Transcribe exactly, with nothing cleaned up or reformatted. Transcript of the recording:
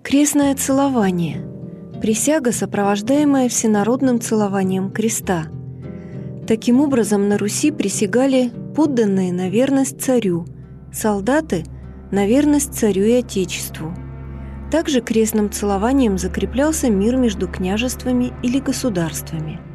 Крестное целование – присяга, сопровождаемая всенародным целованием креста. Таким образом, на Руси присягали подданные на верность царю, солдаты – на верность царю и отечеству. Также крестным целованием закреплялся мир между княжествами или государствами.